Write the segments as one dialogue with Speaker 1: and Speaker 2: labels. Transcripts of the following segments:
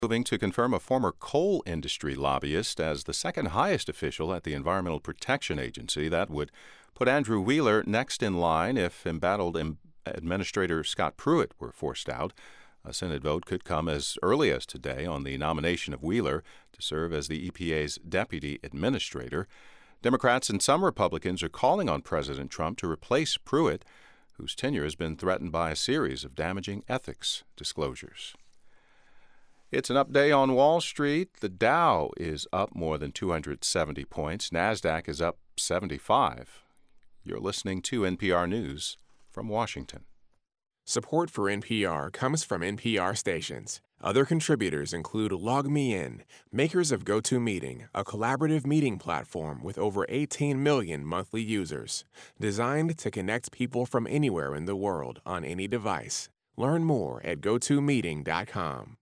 Speaker 1: Moving to confirm a former coal industry lobbyist as the second highest official at the Environmental Protection Agency. That would put Andrew Wheeler next in line if embattled Administrator Scott Pruitt were forced out. A Senate vote could come as early as today on the nomination of Wheeler to serve as the EPA's deputy administrator. Democrats and some Republicans are calling on President Trump to replace Pruitt, whose tenure has been threatened by a series of damaging ethics disclosures. It's an up day on Wall Street. The Dow is up more than 270 points. NASDAQ is up 75. You're listening to NPR News from Washington.
Speaker 2: Support for NPR comes from NPR stations. Other contributors include LogMeIn, makers of GoToMeeting, a collaborative meeting platform with over 18 million monthly users, designed to connect people from anywhere in the world on any device. Learn more at GoToMeeting.com.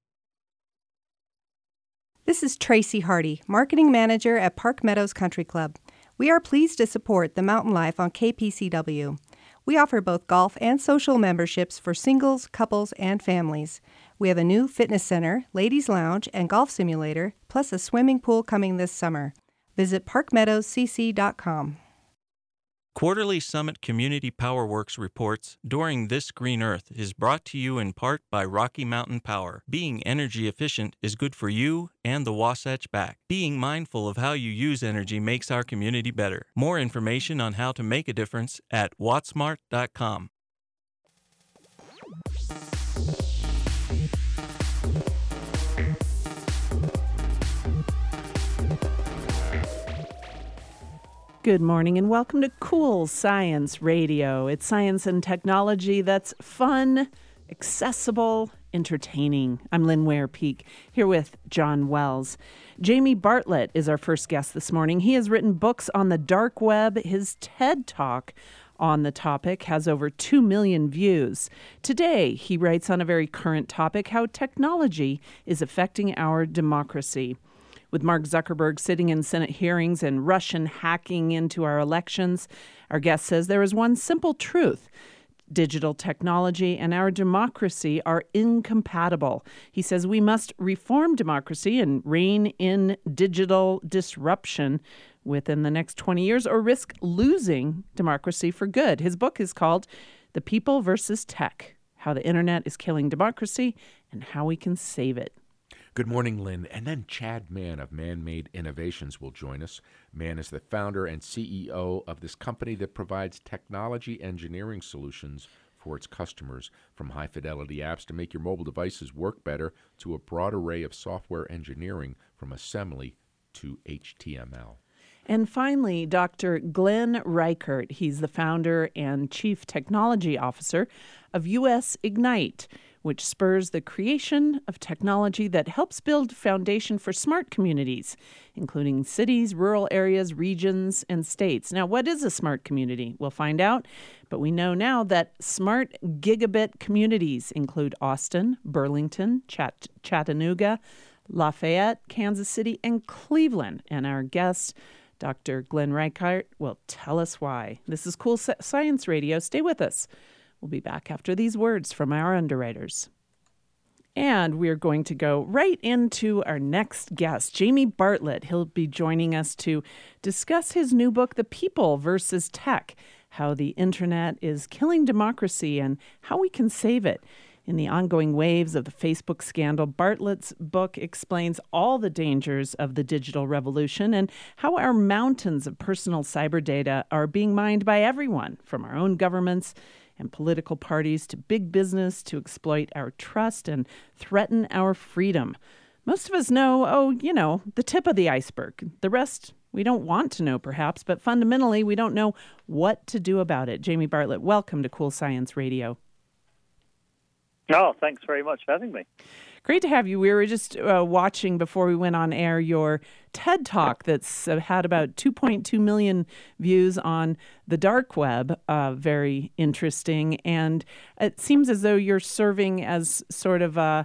Speaker 3: This is Tracy Hardy, Marketing Manager at Park Meadows Country Club. We are pleased to support the Mountain Life on KPCW. We offer both golf and social memberships for singles, couples, and families. We have a new fitness center, ladies' lounge, and golf simulator, plus a swimming pool coming this summer. Visit parkmeadowscc.com.
Speaker 4: Quarterly Summit Community PowerWorks reports During This Green Earth is brought to you in part by Rocky Mountain Power. Being energy efficient is good for you and the Wasatch Back. Being mindful of how you use energy makes our community better. More information on how to make a difference at wattsmart.com.
Speaker 5: Good morning and welcome to Cool Science Radio. It's science and technology that's fun, accessible, entertaining. I'm Lynn Ware-Peak, here with John Wells. Jamie Bartlett is our first guest this morning. He has written books on the dark web. His TED Talk on the topic has over 2 million views. Today, he writes on a very current topic, how technology is affecting our democracy. With Mark Zuckerberg sitting in Senate hearings and Russian hacking into our elections, our guest says there is one simple truth. Digital technology and our democracy are incompatible. He says we must reform democracy and rein in digital disruption within the next 20 years or risk losing democracy for good. His book is called The People versus Tech, How the Internet is Killing Democracy and How We Can Save It.
Speaker 6: Good morning, Lynn. And then Chad Mann of Man-Made Innovations will join us. Mann is the founder and CEO of this company that provides technology engineering solutions for its customers, from high-fidelity apps to make your mobile devices work better to a broad array of software engineering from assembly to HTML.
Speaker 5: And finally, Dr. Glenn Reichert. He's the founder and chief technology officer of US Ignite, which spurs the creation of technology that helps build foundation for smart communities, including cities, rural areas, regions, and states. Now, what is a smart community? We'll find out, but we know now that smart gigabit communities include Austin, Burlington, Chattanooga, Lafayette, Kansas City, and Cleveland. And our guest, Dr. Glenn Reichert, will tell us why. This is Cool Science Radio. Stay with us. We'll be back after these words from our underwriters. And we're going to go right into our next guest, Jamie Bartlett. He'll be joining us to discuss his new book, The People versus Tech, How the Internet is Killing Democracy and How We Can Save It. In the ongoing waves of the Facebook scandal, Bartlett's book explains all the dangers of the digital revolution and how our mountains of personal cyber data are being mined by everyone, from our own governments and political parties to big business, to exploit our trust and threaten our freedom. Most of us know, the tip of the iceberg. The rest we don't want to know, perhaps, but fundamentally we don't know what to do about it. Jamie Bartlett, welcome to Cool Science Radio.
Speaker 7: Oh, thanks very much for having me.
Speaker 5: Great to have you. We were just watching before we went on air your TED Talk that's had about 2.2 million views on the dark web. Very interesting. And it seems as though you're serving as sort of a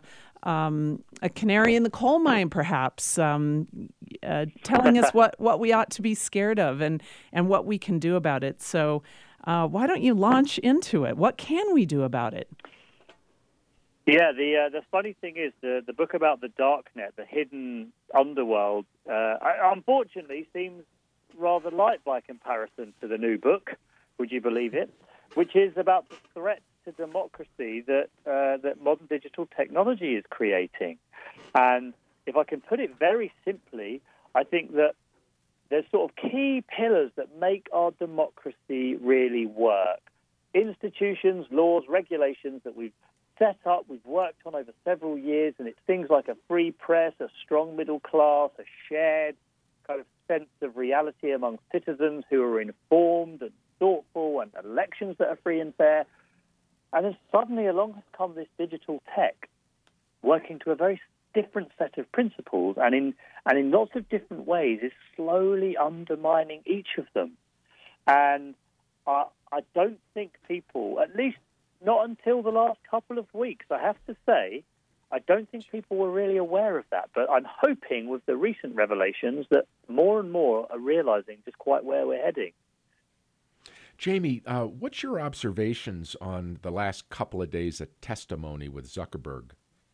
Speaker 5: canary in the coal mine, perhaps, telling us what we ought to be scared of and what we can do about it. So why don't you launch into it? What can we do about it?
Speaker 7: Yeah, the funny thing is the book about the darknet, the hidden underworld, unfortunately seems rather light by comparison to the new book. Would you believe it? Which is about the threat to democracy that modern digital technology is creating. And if I can put it very simply, I think that there's sort of key pillars that make our democracy really work. Institutions, laws, regulations that we've set up, we've worked on over several years, and it's things like a free press, a strong middle class, a shared kind of sense of reality among citizens who are informed and thoughtful, and elections that are free and fair. And then suddenly along has come this digital tech working to a very different set of principles, and in lots of different ways is slowly undermining each of them. And I don't think people, at least not until the last couple of weeks, I have to say, I don't think people were really aware of that. But I'm hoping with the recent revelations that more and more are realizing just quite where we're heading.
Speaker 6: Jamie, what's your observations on the last couple of days of testimony with Zuckerberg?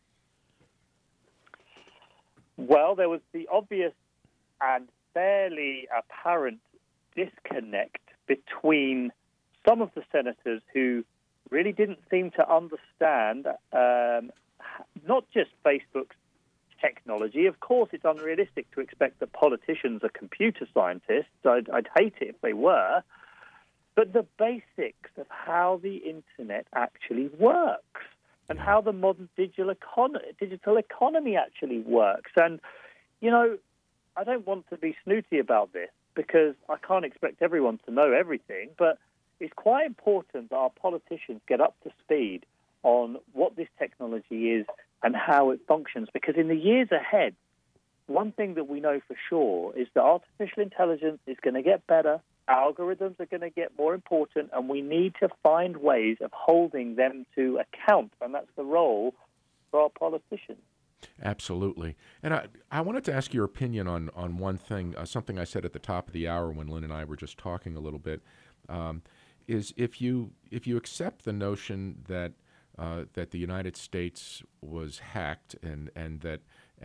Speaker 7: Well, there was the obvious and fairly apparent disconnect between some of the senators who really didn't seem to understand not just Facebook's technology. Of course, it's unrealistic to expect that politicians are computer scientists. I'd hate it if they were. But the basics of how the Internet actually works and how the modern digital economy actually works. And, you know, I don't want to be snooty about this because I can't expect everyone to know everything, but it's quite important that our politicians get up to speed on what this technology is and how it functions, because in the years ahead, one thing that we know for sure is that artificial intelligence is going to get better, algorithms are going to get more important, and we need to find ways of holding them to account, and that's the role for our politicians.
Speaker 6: Absolutely. And I wanted to ask your opinion on one thing, something I said at the top of the hour when Lynn and I were just talking a little bit, is if you accept the notion that that the United States was hacked and that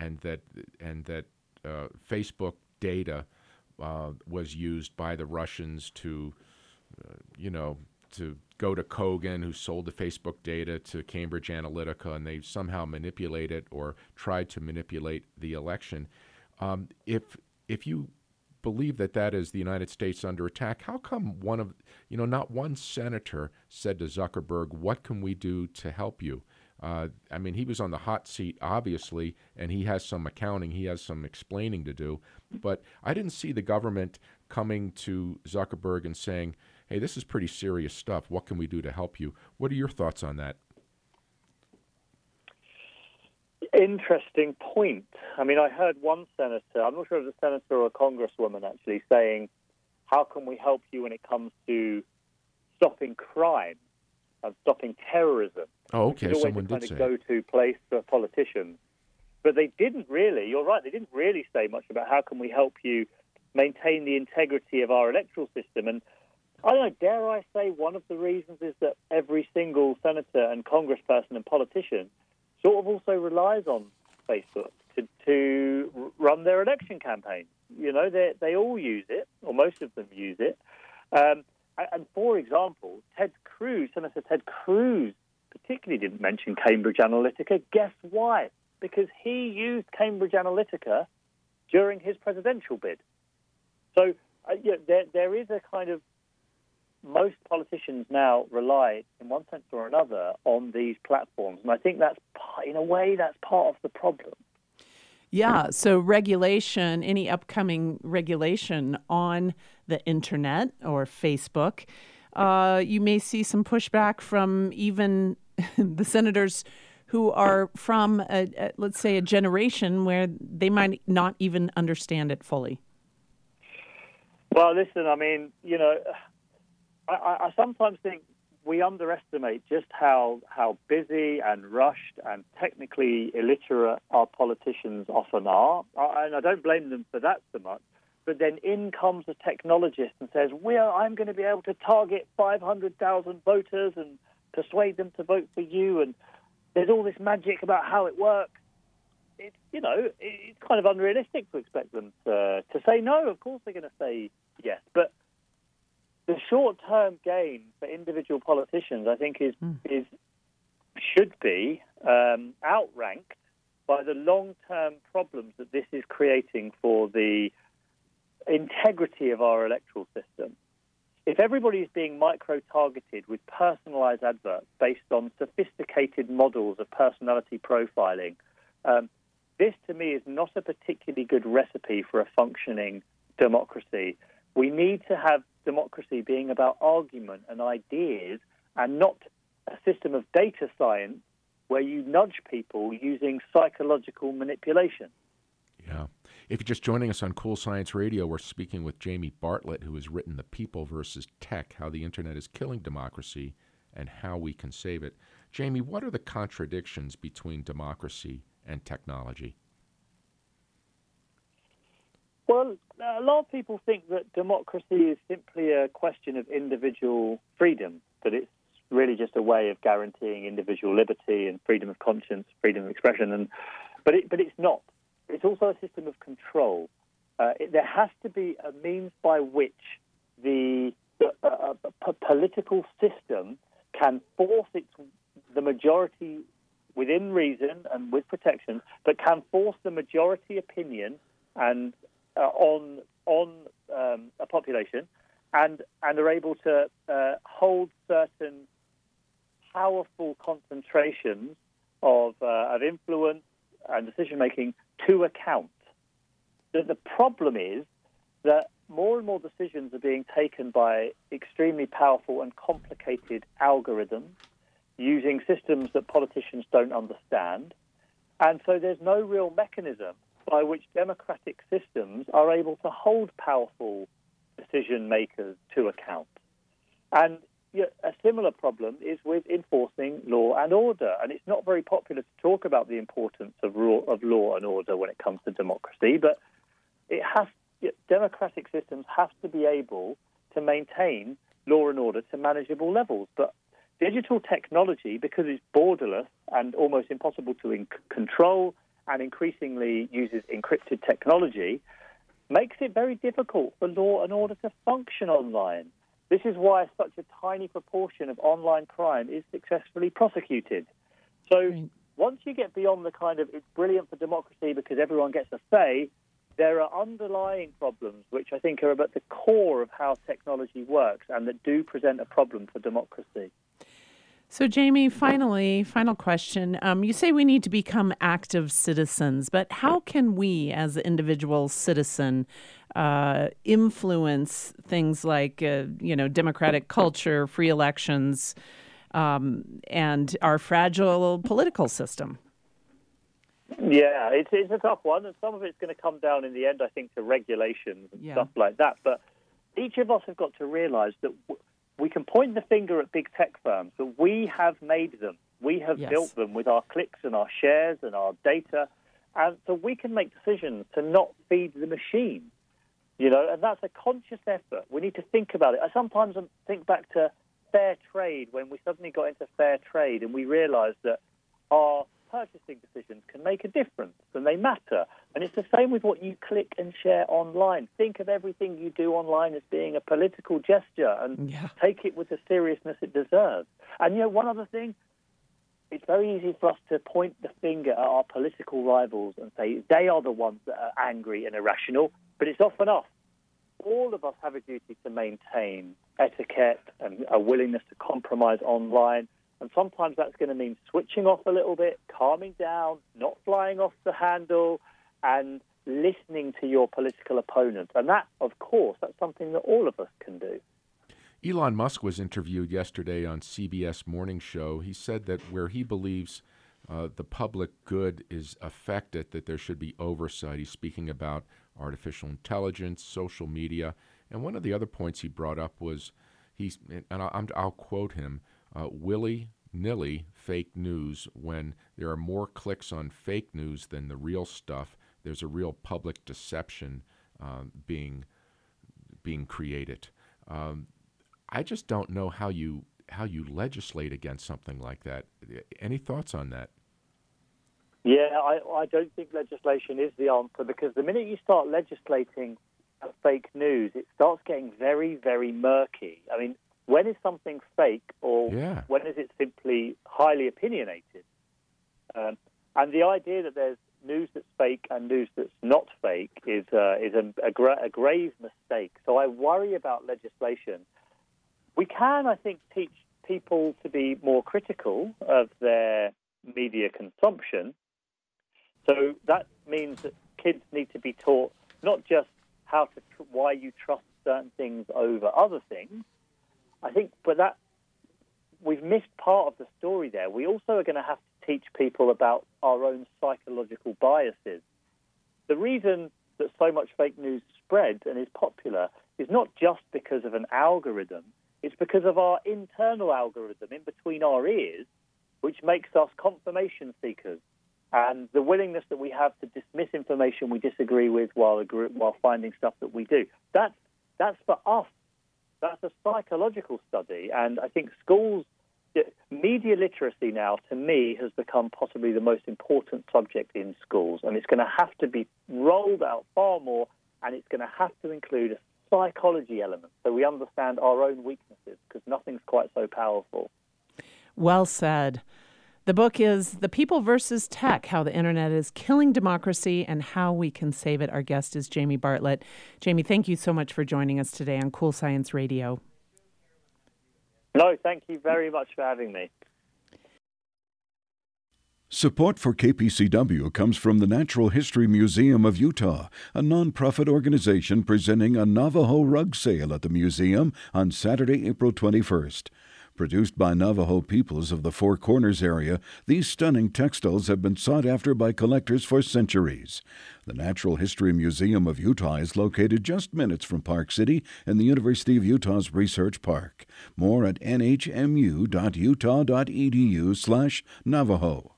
Speaker 6: Facebook data was used by the Russians to go to Kogan, who sold the Facebook data to Cambridge Analytica, and they somehow manipulated or tried to manipulate the election. If you believe that that is the United States under attack, how come not one senator said to Zuckerberg, "What can we do to help you?" I mean, he was on the hot seat, obviously, and he has some accounting, he has some explaining to do. But I didn't see the government coming to Zuckerberg and saying, "Hey, this is pretty serious stuff. What can we do to help you?" What are your thoughts on that?
Speaker 7: Interesting point. I mean, I heard one senator, I'm not sure if it was a senator or a congresswoman actually, saying, how can we help you when it comes to stopping crime and stopping terrorism?
Speaker 6: Oh, okay,
Speaker 7: It's always
Speaker 6: someone
Speaker 7: a kind
Speaker 6: did
Speaker 7: of
Speaker 6: say
Speaker 7: go-to place for politicians. But they didn't really, you're right, they didn't really say much about how can we help you maintain the integrity of our electoral system. And I don't know, dare I say one of the reasons is that every single senator and congressperson and politician sort of also relies on Facebook to run their election campaigns. You know, they all use it, or most of them use it. And for example, Senator Ted Cruz particularly didn't mention Cambridge Analytica. Guess why? Because he used Cambridge Analytica during his presidential bid. So there is a kind of, most politicians now rely, in one sense or another, on these platforms. And I think that's, in a way, that's part of the problem.
Speaker 5: Yeah, so regulation, any upcoming regulation on the internet or Facebook, you may see some pushback from even the senators who are from, let's say, a generation where they might not even understand it fully.
Speaker 7: Well, listen, I mean, you know, I sometimes think we underestimate just how busy and rushed and technically illiterate our politicians often are. And I don't blame them for that so much. But then in comes a technologist and says, I'm going to be able to target 500,000 voters and persuade them to vote for you. And there's all this magic about how it works. It's kind of unrealistic to expect them to say no. Of course they're going to say yes. But the short-term gain for individual politicians, I think, should be outranked by the long-term problems that this is creating for the integrity of our electoral system. If everybody is being micro-targeted with personalized adverts based on sophisticated models of personality profiling, this, to me, is not a particularly good recipe for a functioning democracy. We need to have democracy being about argument and ideas and not a system of data science where you nudge people using psychological manipulation.
Speaker 6: Yeah. If you're just joining us on Cool Science Radio, we're speaking with Jamie Bartlett, who has written The People versus Tech, How the Internet is Killing Democracy and How We Can Save It. Jamie, what are the contradictions between democracy and technology?
Speaker 7: Well, a lot of people think that democracy is simply a question of individual freedom, that it's really just a way of guaranteeing individual liberty and freedom of conscience, freedom of expression. But it's not. It's also a system of control. There has to be a means by which the political system can force the majority within reason and with protection, but can force the majority opinion and on a population, and are able to hold certain powerful concentrations of influence and decision making to account. The problem is that more and more decisions are being taken by extremely powerful and complicated algorithms using systems that politicians don't understand. And so there's no real mechanism by which democratic systems are able to hold powerful decision makers to account. And a similar problem is with enforcing law and order. And it's not very popular to talk about the importance of law and order when it comes to democracy, but democratic systems have to be able to maintain law and order to manageable levels. But digital technology, because it's borderless and almost impossible to control and increasingly uses encrypted technology, makes it very difficult for law and order to function online. This is why such a tiny proportion of online crime is successfully prosecuted. So once you get beyond the kind of it's brilliant for democracy because everyone gets a say, there are underlying problems which I think are at the core of how technology works and that do present a problem for democracy.
Speaker 5: So, Jamie, final question. You say we need to become active citizens, but how can we, as an individual citizen, influence things like, democratic culture, free elections, and our fragile political system?
Speaker 7: Yeah, it's a tough one, and some of it's going to come down in the end, I think, to regulations and stuff like that. But each of us have got to realize that we can point the finger at big tech firms, but we have made them. We have built them with our clicks and our shares and our data. And so we can make decisions to not feed the machine, and that's a conscious effort. We need to think about it. I sometimes think back to fair trade, when we suddenly got into fair trade and we realized that our purchasing decisions can make a difference and they matter. And it's the same with what you click and share online. Think of everything you do online as being a political gesture and take it with the seriousness it deserves. And, one other thing, it's very easy for us to point the finger at our political rivals and say they are the ones that are angry and irrational, but it's often us. All of us have a duty to maintain etiquette and a willingness to compromise online. And sometimes that's going to mean switching off a little bit, calming down, not flying off the handle, and listening to your political opponent. And that, of course, that's something that all of us can do.
Speaker 6: Elon Musk was interviewed yesterday on CBS Morning Show. He said that where he believes the public good is affected, that there should be oversight. He's speaking about artificial intelligence, social media. And one of the other points he brought up was, I'll quote him, willy-nilly fake news. When there are more clicks on fake news than the real stuff, there's a real public deception being created. I just don't know how you how you legislate against something like that. Any thoughts on that?
Speaker 7: Yeah, I don't think legislation is the answer, because the minute you start legislating fake news, it starts getting very, very murky. I mean, when is something fake, or when is it simply highly opinionated? And the idea that there's news that's fake and news that's not fake is a grave mistake. So I worry about legislation. We can, I think, teach people to be more critical of their media consumption. So that means that kids need to be taught not just why you trust certain things over other things. I think, but that we've missed part of the story there. We also are going to have to teach people about our own psychological biases. The reason that so much fake news spreads and is popular is not just because of an algorithm. It's because of our internal algorithm in between our ears, which makes us confirmation seekers, and the willingness that we have to dismiss information we disagree with while finding stuff that we do. That's for us. That's a psychological study, and I think media literacy now, to me, has become possibly the most important subject in schools, and it's going to have to be rolled out far more, and it's going to have to include a psychology element so we understand our own weaknesses, because nothing's quite so powerful.
Speaker 5: Well said. The book is The People versus Tech, How the Internet is Killing Democracy and How We Can Save It. Our guest is Jamie Bartlett. Jamie, thank you so much for joining us today on Cool Science Radio.
Speaker 7: No, thank you very much for having me.
Speaker 8: Support for KPCW comes from the Natural History Museum of Utah, a nonprofit organization presenting a Navajo rug sale at the museum on Saturday, April 21st. Produced by Navajo peoples of the Four Corners area, these stunning textiles have been sought after by collectors for centuries. The Natural History Museum of Utah is located just minutes from Park City in the University of Utah's Research Park. More at nhmu.utah.edu/Navajo.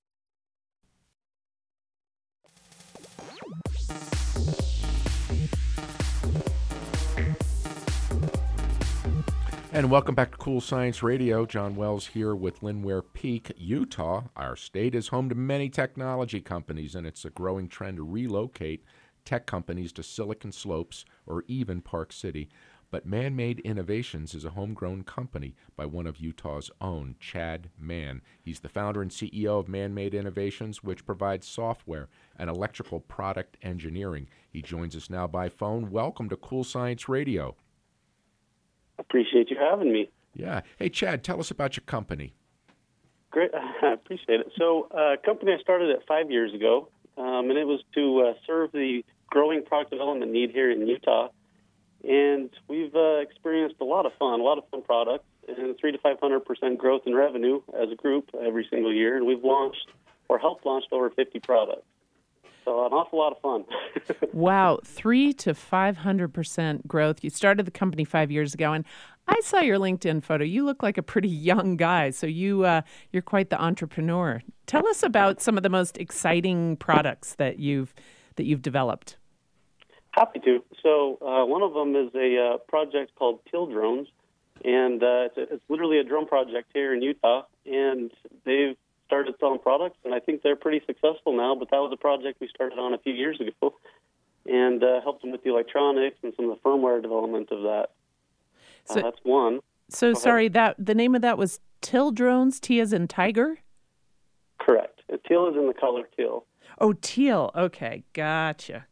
Speaker 6: And welcome back to Cool Science Radio. John Wells here with Lindware Peak, Utah. Our state is home to many technology companies, and it's a growing trend to relocate tech companies to Silicon Slopes or even Park City. But Man-Made Innovations is a homegrown company by one of Utah's own, Chad Mann. He's the founder and CEO of Man-Made Innovations, which provides software and electrical product engineering. He joins us now by phone. Welcome to Cool Science Radio.
Speaker 9: Appreciate you having me.
Speaker 6: Yeah. Hey, Chad, tell us about your company.
Speaker 9: Great. I appreciate it. So, a company I started at 5 years ago, and it was to serve the growing product development need here in Utah. And we've experienced a lot of fun products, and 300 to 500% growth in revenue as a group every single year. And we've launched or helped launch over 50 products. So an awful lot of fun.
Speaker 5: Wow, 300 to 500% growth. You started the company 5 years ago, and I saw your LinkedIn photo. You look like a pretty young guy, so you're quite the entrepreneur. Tell us about some of the most exciting products that you've developed.
Speaker 9: Happy to. So one of them is a project called Teal Drones, and it's literally a drone project here in Utah, and they've started selling products, and I think they're pretty successful now, but that was a project we started on a few years ago and helped them with the electronics and some of the firmware development of that. So, that's one.
Speaker 5: So, sorry, the name of that was Teal Drones, T as in tiger?
Speaker 9: Correct. Teal is in the color teal.
Speaker 5: Oh, teal. Okay, gotcha.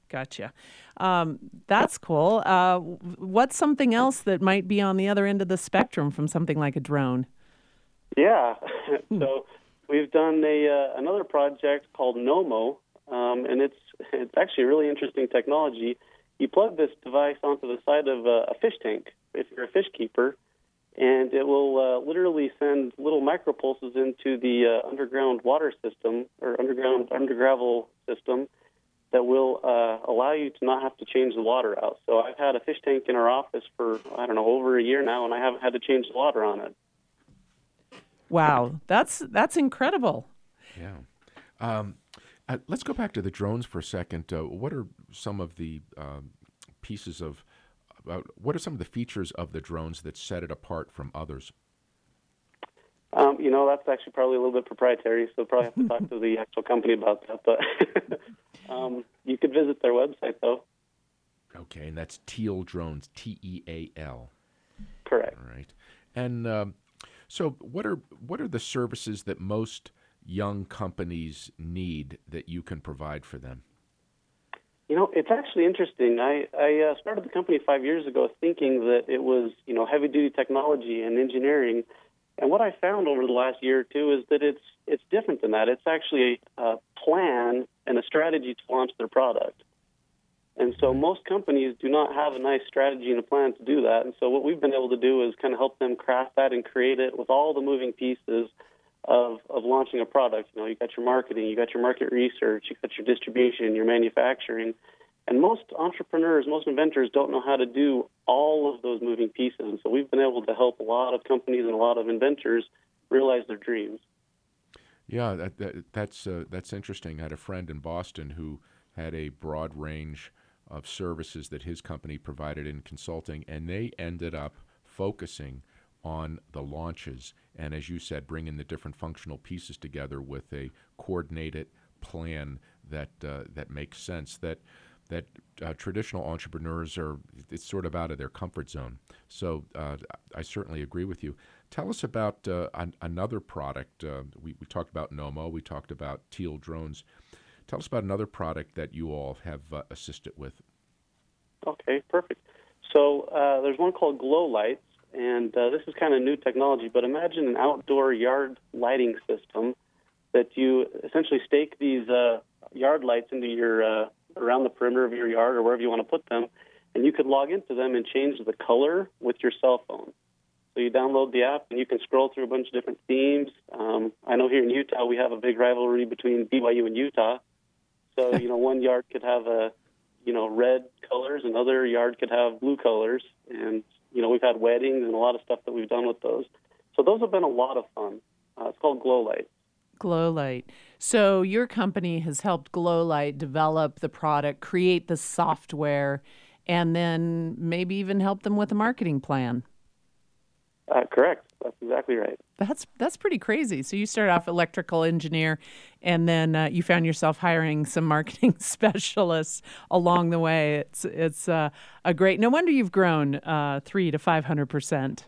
Speaker 5: That's cool. What's something else that might be on the other end of the spectrum from something like a drone?
Speaker 9: Yeah, so we've done another project called Nomo, and it's actually a really interesting technology. You plug this device onto the side of a fish tank, if you're a fish keeper, and it will literally send little micropulses into the underground water system or undergravel system that will allow you to not have to change the water out. So I've had a fish tank in our office for, over a year now, and I haven't had to change the water on it.
Speaker 5: Wow, that's incredible.
Speaker 6: Yeah. Let's go back to the drones for a second. What are some of the what are some of the features of the drones that set it apart from others?
Speaker 9: That's actually probably a little bit proprietary, so probably have to talk to the actual company about that. But you could visit their website, though.
Speaker 6: Okay, and that's Teal Drones, T-E-A-L.
Speaker 9: Correct.
Speaker 6: All right. And so what are the services that most young companies need that you can provide for them?
Speaker 9: It's actually interesting. I started the company 5 years ago thinking that it was, heavy-duty technology and engineering. And what I found over the last year or two is that it's different than that. It's actually a plan and a strategy to launch their product. And so most companies do not have a nice strategy and a plan to do that. And so what we've been able to do is kind of help them craft that and create it with all the moving pieces of launching a product. You got your marketing, you got your market research, you got your distribution, your manufacturing. And most entrepreneurs, most inventors don't know how to do all of those moving pieces. And so we've been able to help a lot of companies and a lot of inventors realize their dreams.
Speaker 6: Yeah, that's interesting. I had a friend in Boston who had a broad range of services that his company provided in consulting, and they ended up focusing on the launches and, as you said, bringing the different functional pieces together with a coordinated plan that makes sense. That traditional entrepreneurs it's sort of out of their comfort zone. So I certainly agree with you. Tell us about another product. We talked about Nomo. We talked about Teal Drones. Tell us about another product that you all have assisted with.
Speaker 9: Okay, perfect. So there's one called Glow Lights, and this is kind of new technology, but imagine an outdoor yard lighting system that you essentially stake these yard lights into your around the perimeter of your yard or wherever you want to put them, and you could log into them and change the color with your cell phone. So you download the app, and you can scroll through a bunch of different themes. I know here in Utah we have a big rivalry between BYU and Utah. So, one yard could have red colors, another yard could have blue colors. And, we've had weddings and a lot of stuff that we've done with those. So those have been a lot of fun. It's called Glow Light.
Speaker 5: Glow Light. So your company has helped Glow Light develop the product, create the software, and then maybe even help them with a marketing plan.
Speaker 9: Correct. That's exactly right.
Speaker 5: That's pretty crazy. So you started off electrical engineer, and then you found yourself hiring some marketing specialists along the way. It's a great. No wonder you've grown 300% to 500%.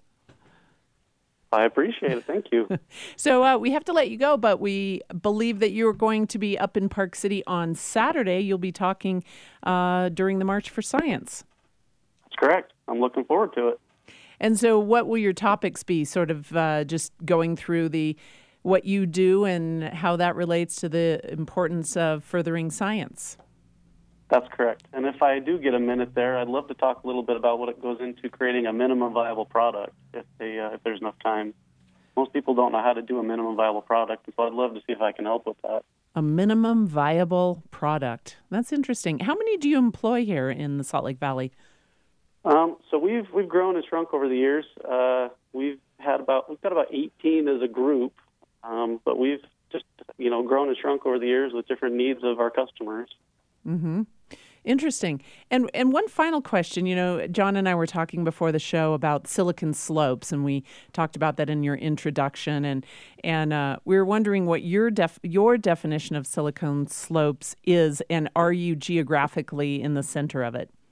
Speaker 9: I appreciate it. Thank you.
Speaker 5: So we have to let you go, but we believe that you're going to be up in Park City on Saturday. You'll be talking during the March for Science.
Speaker 9: That's correct. I'm looking forward to it.
Speaker 5: And so what will your topics be, sort of just going through what you do and how that relates to the importance of furthering science?
Speaker 9: That's correct. And if I do get a minute there, I'd love to talk a little bit about what it goes into creating a minimum viable product if there's enough time. Most people don't know how to do a minimum viable product, and so I'd love to see if I can help with that.
Speaker 5: A minimum viable product. That's interesting. How many do you employ here in the Salt Lake Valley?
Speaker 9: So we've grown and shrunk over the years. We've got about 18 as a group, but we've just grown and shrunk over the years with different needs of our customers.
Speaker 5: Mm-hmm. Interesting. And one final question. John and I were talking before the show about silicon slopes, and we talked about that in your introduction. And we were wondering what your definition of silicon slopes is, and are you geographically in the center of it?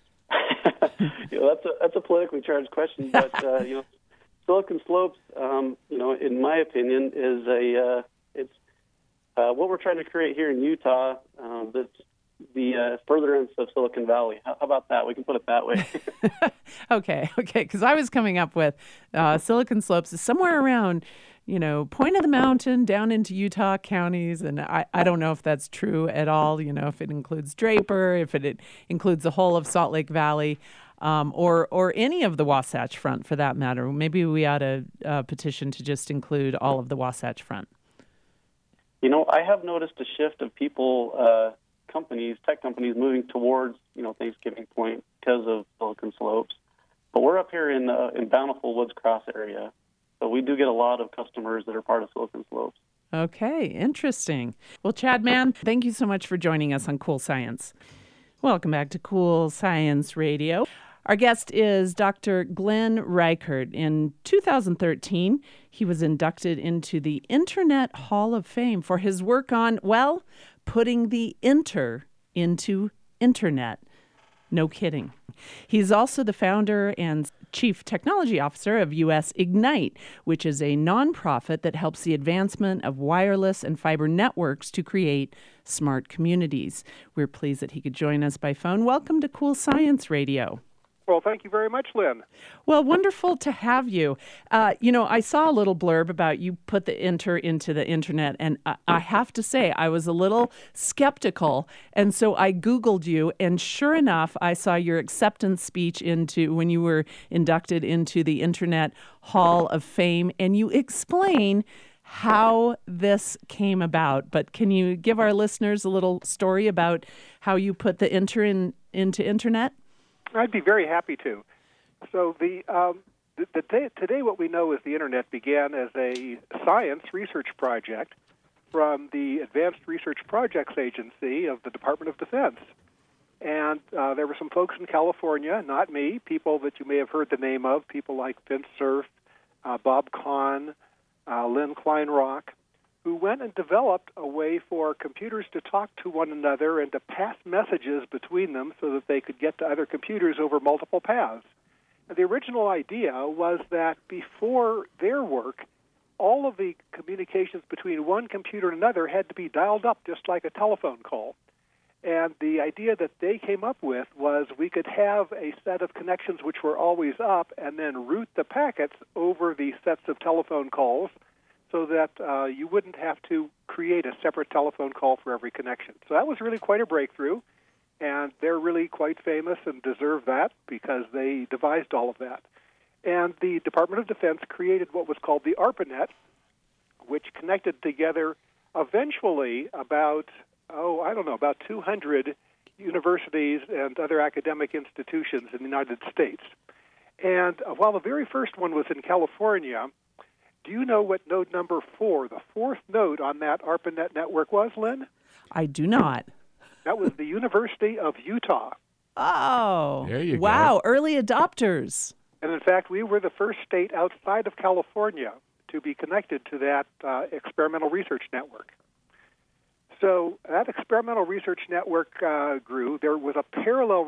Speaker 9: That's a politically charged question, but silicon slopes, in my opinion, is what we're trying to create here in Utah. That's the furtherance of Silicon Valley. How about that? We can put it that way.
Speaker 5: Okay, because I was coming up with Silicon Slopes is somewhere around, point of the mountain down into Utah counties, and I don't know if that's true at all, if it includes Draper, if it includes the whole of Salt Lake Valley, or any of the Wasatch Front for that matter. Maybe we ought to petition to just include all of the Wasatch Front.
Speaker 9: I have noticed a shift of people, tech companies moving towards, Thanksgiving Point because of Silicon Slopes. But we're up here in Bountiful Woods Cross area, so we do get a lot of customers that are part of Silicon Slopes.
Speaker 5: Okay, interesting. Well, Chad Mann, thank you so much for joining us on Cool Science. Welcome back to Cool Science Radio. Our guest is Dr. Glenn Reichert. In 2013, he was inducted into the Internet Hall of Fame for his work on, well, putting the inter into internet. No kidding. He's also the founder and chief technology officer of US Ignite, which is a nonprofit that helps the advancement of wireless and fiber networks to create smart communities. We're pleased that he could join us by phone. Welcome to Cool Science Radio.
Speaker 10: Well, thank you very much, Lynn.
Speaker 5: Well, wonderful to have you. I saw a little blurb about you put the inter into the internet, and I have to say I was a little skeptical, and so I Googled you, and sure enough, I saw your acceptance speech into when you were inducted into the Internet Hall of Fame, and you explain how this came about. But can you give our listeners a little story about how you put the inter into internet?
Speaker 10: I'd be very happy to. So today what we know is the Internet began as a science research project from the Advanced Research Projects Agency of the Department of Defense. And there were some folks in California, not me, people that you may have heard the name of, people like Vint Cerf, Bob Kahn, Lynn Kleinrock, who went and developed a way for computers to talk to one another and to pass messages between them so that they could get to other computers over multiple paths. And the original idea was that before their work, all of the communications between one computer and another had to be dialed up just like a telephone call. And the idea that they came up with was we could have a set of connections which were always up and then route the packets over the sets of telephone calls so that you wouldn't have to create a separate telephone call for every connection. So that was really quite a breakthrough, and they're really quite famous and deserve that because they devised all of that. And the Department of Defense created what was called the ARPANET, which connected together eventually about 200 universities and other academic institutions in the United States. And while the very first one was in California, do you know what node number 4, the fourth node on that ARPANET network was, Lynn?
Speaker 5: I do not.
Speaker 10: That was the University of Utah.
Speaker 5: Oh,
Speaker 6: there you
Speaker 5: wow,
Speaker 6: go.
Speaker 5: Early adopters.
Speaker 10: And in fact, we were the first state outside of California to be connected to that experimental research network. So that experimental research network grew. There was a parallel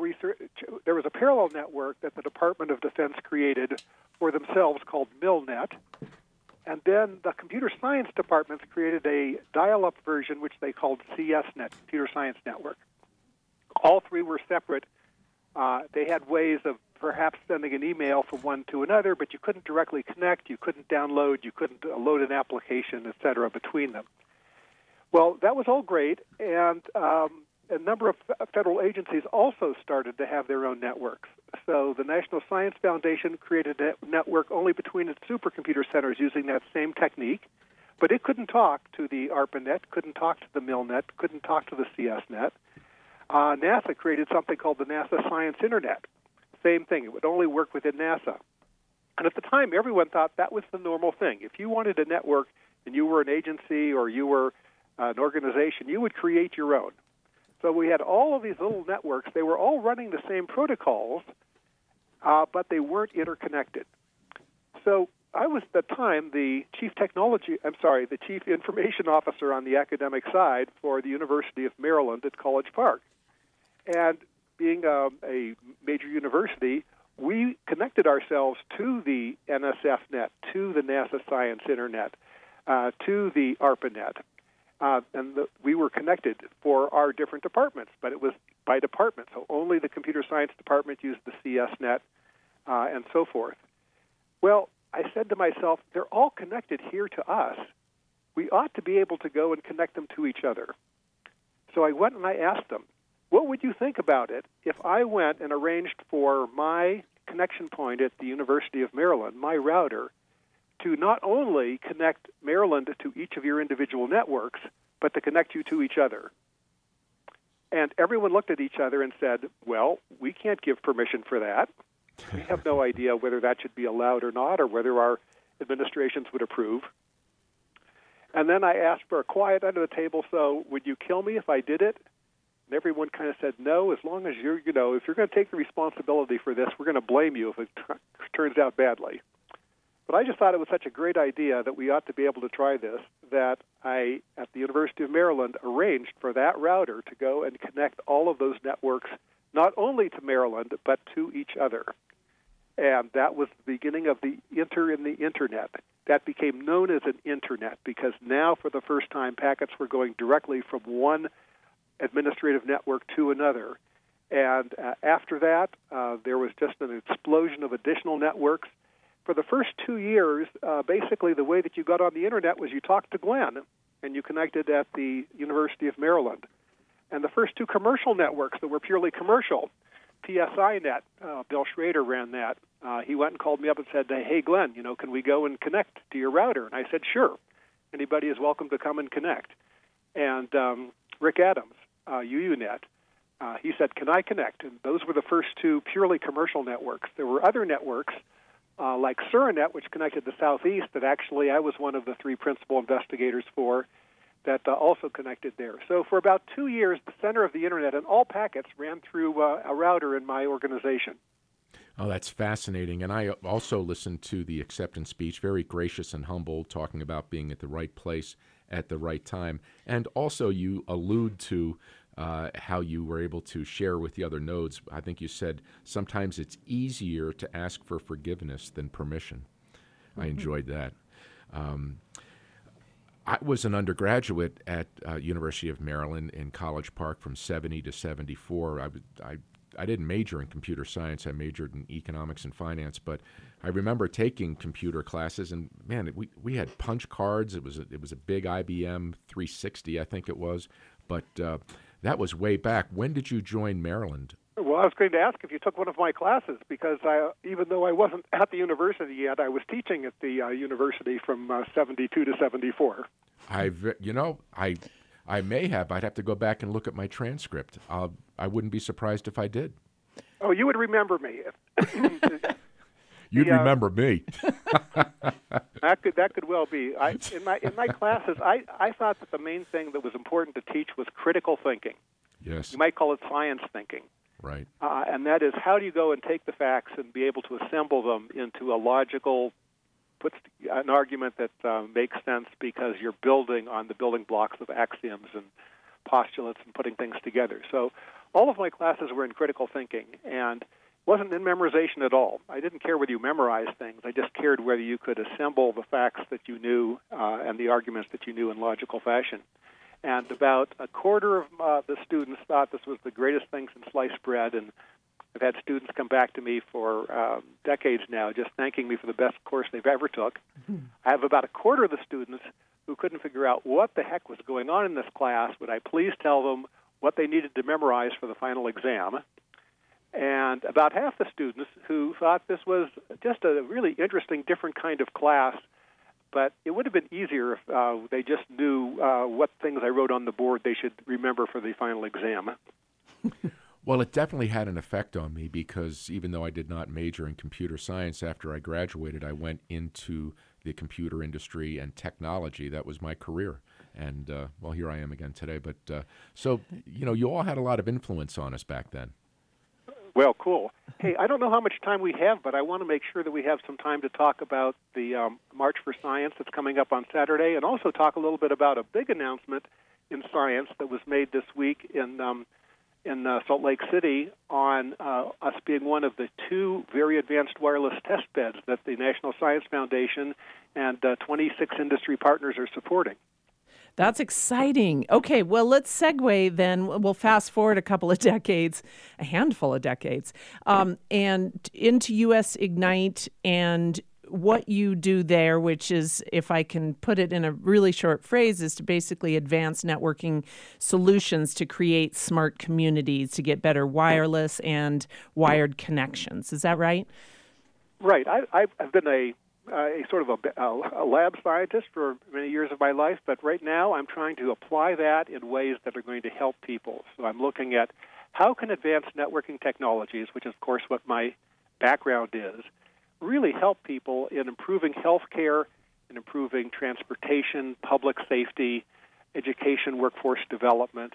Speaker 10: network that the Department of Defense created for themselves called MILNET. And then the computer science departments created a dial-up version, which they called CSNet, Computer Science Network. All three were separate. They had ways of perhaps sending an email from one to another, but you couldn't directly connect, you couldn't download, you couldn't load an application, et cetera, between them. Well, that was all great, and a number of federal agencies also started to have their own networks. So the National Science Foundation created a network only between its supercomputer centers using that same technique, but it couldn't talk to the ARPANET, couldn't talk to the MILNET, couldn't talk to the CSNet. NASA created something called the NASA Science Internet. Same thing. It would only work within NASA. And at the time, everyone thought that was the normal thing. If you wanted a network and you were an agency or you were an organization, you would create your own. So we had all of these little networks. They were all running the same protocols, but they weren't interconnected. So I was at the time the chief information officer on the academic side for the University of Maryland at College Park. And being a major university, we connected ourselves to the NSFNet, to the NASA Science Internet, to the ARPANET. We were connected for our different departments, but it was by department. So only the computer science department used the CSNet and so forth. Well, I said to myself, they're all connected here to us. We ought to be able to go and connect them to each other. So I went and I asked them, what would you think about it if I went and arranged for my connection point at the University of Maryland, my router, to not only connect Maryland to each of your individual networks, but to connect you to each other? And everyone looked at each other and said, well, we can't give permission for that. We have no idea whether that should be allowed or not, or whether our administrations would approve. And then I asked for a quiet under the table, so would you kill me if I did it? And everyone kind of said, no, as long as if you're going to take the responsibility for this, we're going to blame you if it turns out badly. But I just thought it was such a great idea that we ought to be able to try this that I, at the University of Maryland, arranged for that router to go and connect all of those networks, not only to Maryland, but to each other. And that was the beginning of the in the Internet. That became known as an Internet because now, for the first time, packets were going directly from one administrative network to another. And after that, there was just an explosion of additional networks. For the first 2 years, basically the way that you got on the Internet was you talked to Glenn, and you connected at the University of Maryland. And the first two commercial networks that were purely commercial, PSINet, Bill Schrader ran that. He went and called me up and said, hey, Glenn, can we go and connect to your router? And I said, sure. Anybody is welcome to come and connect. And Rick Adams, UUNet, he said, can I connect? And those were the first two purely commercial networks. There were other networks like Suranet, which connected the Southeast, that actually I was one of the three principal investigators for, that also connected there. So for about 2 years, the center of the Internet and all packets ran through a router in my organization.
Speaker 6: Oh, that's fascinating. And I also listened to the acceptance speech, very gracious and humble, talking about being at the right place at the right time. And also you allude to how you were able to share with the other nodes. I think you said sometimes it's easier to ask for forgiveness than permission. Mm-hmm. I enjoyed that. I was an undergraduate at University of Maryland in College Park from 70 to 74. I didn't major in computer science. I majored in economics and finance, but I remember taking computer classes, and man, we had punch cards. It was a big IBM 360, I think it was, but that was way back. When did you join Maryland?
Speaker 10: Well, I was going to ask if you took one of my classes, because even though I wasn't at the university yet, I was teaching at the university from 72 to 74.
Speaker 6: I may have. I'd have to go back and look at my transcript. I wouldn't be surprised if I did.
Speaker 10: Oh, you would remember me.
Speaker 6: You'd remember me.
Speaker 10: That could well be. In my classes, I thought that the main thing that was important to teach was critical thinking.
Speaker 6: Yes.
Speaker 10: You might call it science thinking.
Speaker 6: Right.
Speaker 10: And that is, how do you go and take the facts and be able to assemble them into a logical, an argument that makes sense, because you're building on the building blocks of axioms and postulates and putting things together. So all of my classes were in critical thinking, and wasn't in memorization at all. I didn't care whether you memorized things. I just cared whether you could assemble the facts that you knew and the arguments that you knew in logical fashion. And about a quarter of the students thought this was the greatest thing since sliced bread, and I've had students come back to me for decades now just thanking me for the best course they've ever took. Mm-hmm. I have about a quarter of the students who couldn't figure out what the heck was going on in this class. Would I please tell them what they needed to memorize for the final exam? And about half the students who thought this was just a really interesting, different kind of class, but it would have been easier if they just knew what things I wrote on the board they should remember for the final exam.
Speaker 6: Well, it definitely had an effect on me, because even though I did not major in computer science, after I graduated, I went into the computer industry and technology. That was my career. And, well, here I am again today. But so, you all had a lot of influence on us back then.
Speaker 10: Well, cool. Hey, I don't know how much time we have, but I want to make sure that we have some time to talk about the March for Science that's coming up on Saturday, and also talk a little bit about a big announcement in science that was made this week in Salt Lake City on us being one of the two very advanced wireless test beds that the National Science Foundation and 26 industry partners are supporting.
Speaker 5: That's exciting. Okay, well, let's segue then. We'll fast forward a couple of decades, a handful of decades, and into US Ignite and what you do there, which is, if I can put it in a really short phrase, is to basically advance networking solutions to create smart communities, to get better wireless and wired connections. Is that right?
Speaker 10: Right. I've been a sort of a lab scientist for many years of my life, but right now I'm trying to apply that in ways that are going to help people. So I'm looking at how can advanced networking technologies, which is, of course, what my background is, really help people in improving healthcare, in improving transportation, public safety, education, workforce development.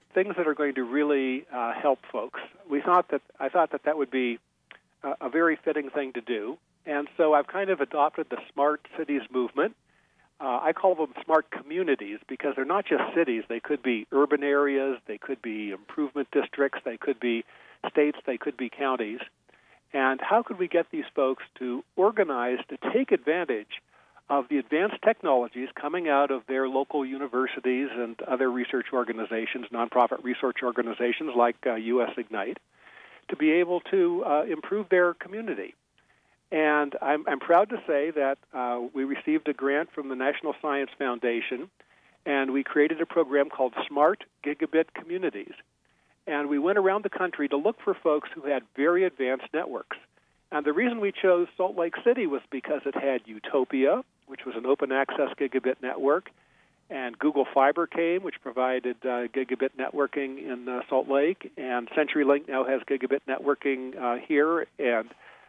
Speaker 10: things that are going to really help folks. I thought that would be a very fitting thing to do, and so I've kind of adopted the smart cities movement. I call them smart communities because they're not just cities. They could be urban areas, they could be improvement districts, they could be states, they could be counties. And how could we get these folks to organize to take advantage of the advanced technologies coming out of their local universities and other research organizations, nonprofit research organizations like US Ignite, to be able to improve their community? And I'm proud to say that we received a grant from the National Science Foundation, and we created a program called Smart Gigabit Communities. And we went around the country to look for folks who had very advanced networks. And the reason we chose Salt Lake City was because it had Utopia, which was an open access gigabit network, and Google Fiber came, which provided gigabit networking in Salt Lake, and CenturyLink now has gigabit networking here, and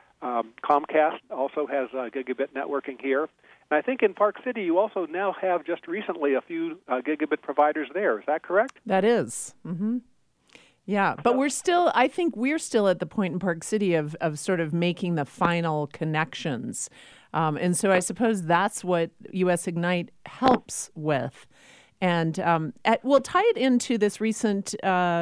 Speaker 10: Comcast also has gigabit networking here. And I think in Park City you also now have just recently a few gigabit providers there. Is that correct?
Speaker 5: That is. Mm-hmm. Yeah, but I think we're still at the point in Park City of sort of making the final connections. And so I suppose that's what US Ignite helps with. And we'll tie it into this recent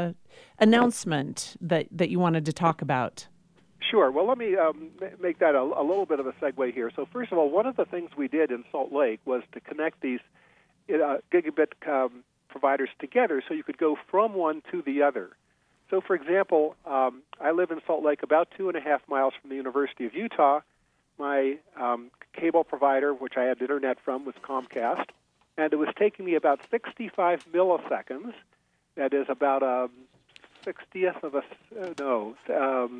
Speaker 5: announcement that you wanted to talk about.
Speaker 10: Sure. Well, let me make that a little bit of a segue here. So first of all, one of the things we did in Salt Lake was to connect these gigabit providers together so you could go from one to the other. So, for example, I live in Salt Lake about 2.5 miles from the University of Utah. My cable provider, which I had internet from, was Comcast, and it was taking me about 65 milliseconds. That is about a 60th of a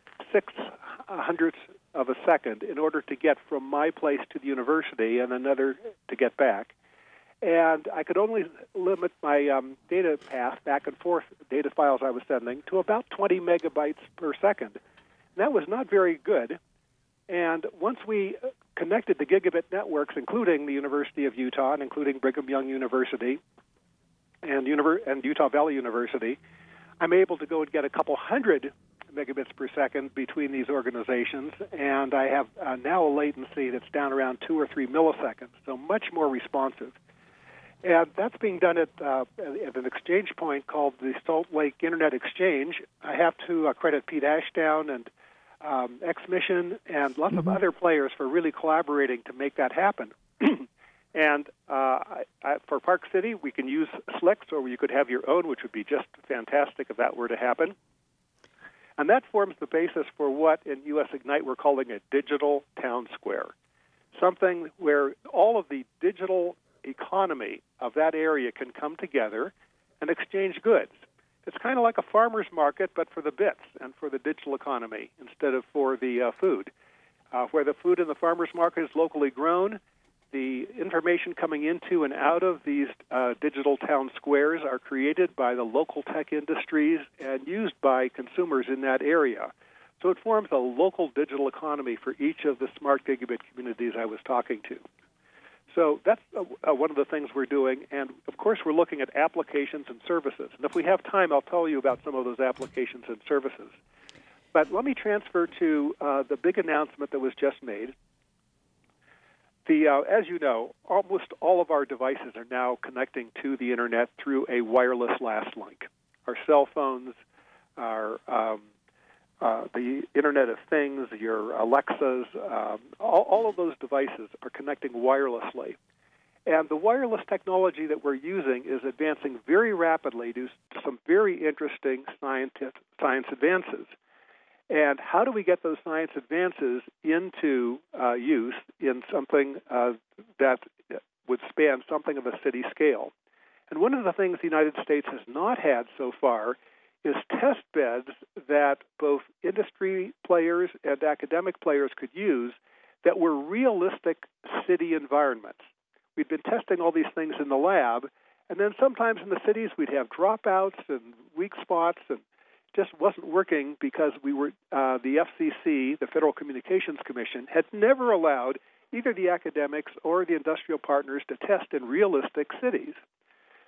Speaker 10: 600th of a second in order to get from my place to the university and another to get back. And I could only limit my data path back and forth, data files I was sending, to about 20 megabytes per second. And that was not very good. And once we connected the gigabit networks, including the University of Utah and including Brigham Young University and Utah Valley University, I'm able to go and get a couple hundred megabits per second between these organizations, and I have now a latency that's down around 2 or 3 milliseconds, so much more responsive. And that's being done at an exchange point called the Salt Lake Internet Exchange. I have to credit Pete Ashdown and X-Mission and lots of other players for really collaborating to make that happen. And for Park City, we can use SLICs, or you could have your own, which would be just fantastic if that were to happen. And that forms the basis for what in US Ignite we're calling a digital town square, something where all of the digital economy of that area can come together and exchange goods. It's kind of like a farmer's market, but for the bits and for the digital economy instead of for the food. Where the food in the farmer's market is locally grown, the information coming into and out of these digital town squares are created by the local tech industries and used by consumers in that area. So it forms a local digital economy for each of the smart gigabit communities I was talking to. So that's one of the things we're doing. And, of course, we're looking at applications and services. And if we have time, I'll tell you about some of those applications and services. But let me transfer to the big announcement that was just made. As you know, almost all of our devices are now connecting to the Internet through a wireless last link. Our cell phones, our the Internet of Things, your Alexas, all of those devices are connecting wirelessly. And the wireless technology that we're using is advancing very rapidly due to some very interesting science advances. And how do we get those science advances into use in something that would span something of a city scale? And one of the things the United States has not had so far is test beds that both industry players and academic players could use that were realistic city environments. We've been testing all these things in the lab, and then sometimes in the cities we'd have dropouts and weak spots, and just wasn't working because the FCC, the Federal Communications Commission, had never allowed either the academics or the industrial partners to test in realistic cities.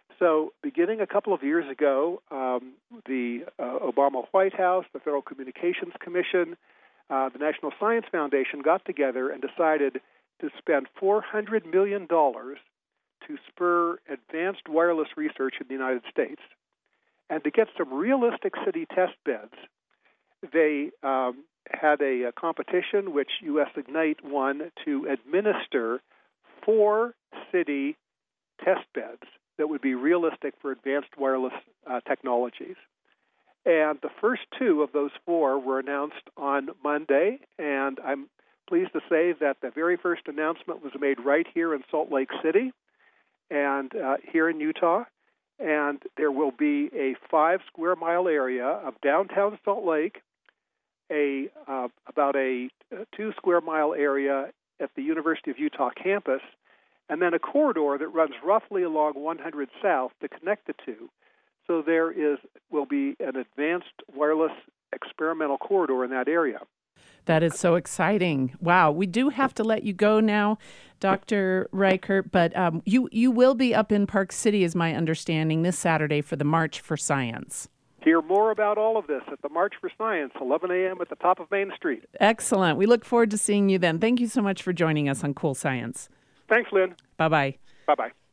Speaker 10: So beginning a couple of years ago, the Obama White House, the Federal Communications Commission, the National Science Foundation got together and decided to spend $400 million to spur advanced wireless research in the United States. And to get some realistic city test beds, they had a competition which US Ignite won to administer 4 city test beds that would be realistic for advanced wireless technologies. And the first 2 of those 4 were announced on Monday, and I'm pleased to say that the very first announcement was made right here in Salt Lake City and here in Utah. And there will be a 5-square-mile area of downtown Salt Lake, about a 2-square-mile area at the University of Utah campus, and then a corridor that runs roughly along 100 South to connect the two. So there will be an advanced wireless experimental corridor in that area.
Speaker 5: That is so exciting. Wow. We do have to let you go now, Dr. Reichert, but you will be up in Park City, is my understanding, this Saturday for the March for Science.
Speaker 10: Hear more about all of this at the March for Science, 11 a.m. at the top of Main Street.
Speaker 5: Excellent. We look forward to seeing you then. Thank you so much for joining us on Cool Science.
Speaker 10: Thanks, Lynn.
Speaker 5: Bye-bye.
Speaker 10: Bye-bye.